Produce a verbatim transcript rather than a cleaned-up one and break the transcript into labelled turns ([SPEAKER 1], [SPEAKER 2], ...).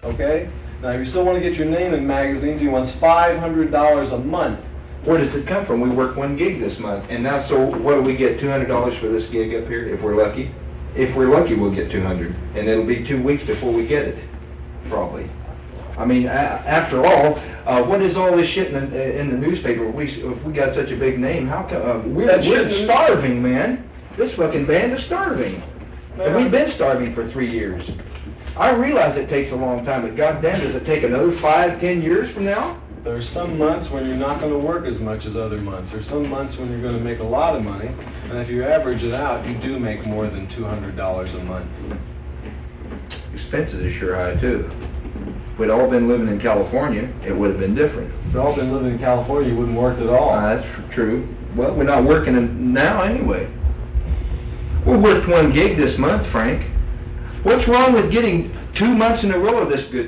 [SPEAKER 1] okay? Now, if you still want to get your name in magazines, he wants five hundred dollars a month.
[SPEAKER 2] Where does it come from? We worked one gig this month, and now, so what do we get, two hundred dollars for this gig up here, if we're lucky? If we're lucky, we'll get two hundred, and it'll be two weeks before we get it, probably. I mean, a after all, uh, what is all this shit in the, in the newspaper? We, if we got such a big name, how come, uh, we're, we're starving, man. This fucking band is starving. And we've been starving for three years. I realize it takes a long time, but goddamn, does it take another five, ten years from now?
[SPEAKER 1] There's some months when you're not going to work as much as other months. There's some months when you're going to make a lot of money, and if you average it out, you do make more than two hundred dollars a month.
[SPEAKER 2] Expenses are sure high, too. If we'd all been living in California, it would have been different.
[SPEAKER 1] If we'd all been living in California, you wouldn't work at all.
[SPEAKER 2] Uh, that's true. Well, we're not working in now anyway. We worked one gig this month, Frank. What's wrong with getting two months in a row of this good